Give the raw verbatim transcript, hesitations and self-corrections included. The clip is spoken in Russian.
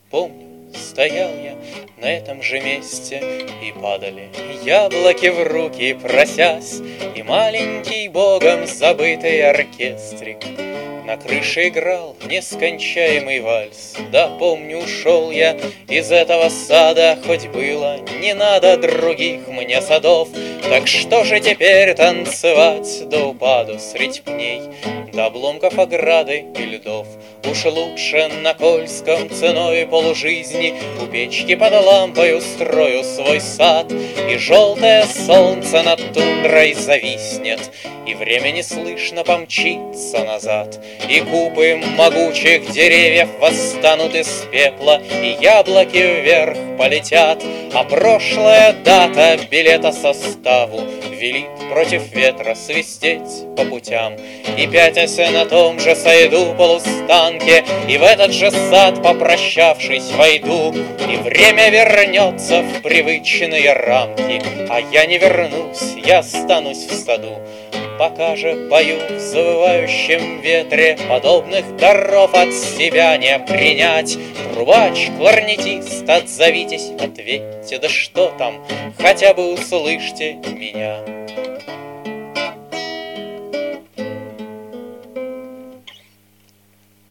Помню, стоял я на этом же месте, и падали яблоки в руки, просясь, и маленький богом забытый оркестрик на крыше играл нескончаемый вальс. Да, помню, ушел я из этого сада, хоть было не надо других мне садов. Так что же теперь танцевать до упаду средь пней, до обломков ограды и льдов? Уж лучше на Кольском ценой полужизни у печки под лампой устрою свой сад, и желтое солнце над тундрой зависнет, и время неслышно помчится назад, и купы могучих деревьев восстанут из пепла, и яблоки вверх полетят, а прошлая дата билета составу велит против ветра свистеть по путям. И пятясь на том же сойду полустанке, и в этот же сад, попрощавшись, войду, и время вернется в привычные рамки, а я не вернусь, я останусь в саду. Пока же пою в завывающем ветре, подобных даров от себя не принять. Трубач, кларнетист, отзовитесь, ответьте, да что там, хотя бы услышьте меня.